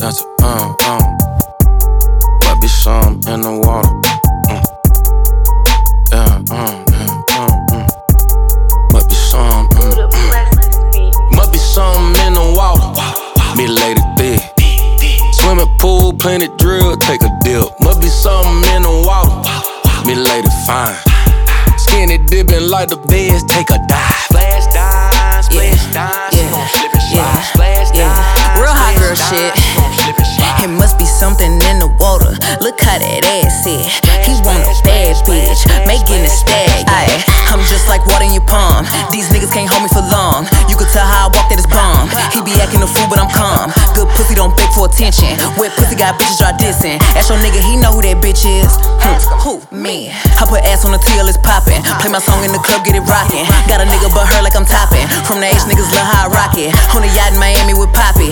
That's might be some in the water. Might be some. Might be something in the water. Me lady thick. Swimming pool, plenty drill, take a dip. Must be something in the water. Me lady fine. Skinny dipping like the beds, take a dive. Splash dive, splash dive. She gon' slip and slide. Splash dive. Real hot girl shit. It must be something in the water. Look how that ass is. He want a bad bitch, making a stag. Aye, I'm just like water in your palm. These niggas can't hold me for long. You could tell how I walk that it's bomb. He be acting a fool, but I'm calm. Good pussy don't beg for attention. Wet pussy got bitches dry dissing. Ask your nigga, he know who that bitch is. Who? Me. I put ass on the till, it's poppin'. Play my song in the club, get it rockin'. Got a nigga but her like I'm toppin'. From the H niggas love how I rock it. On the yacht in Miami with Poppy.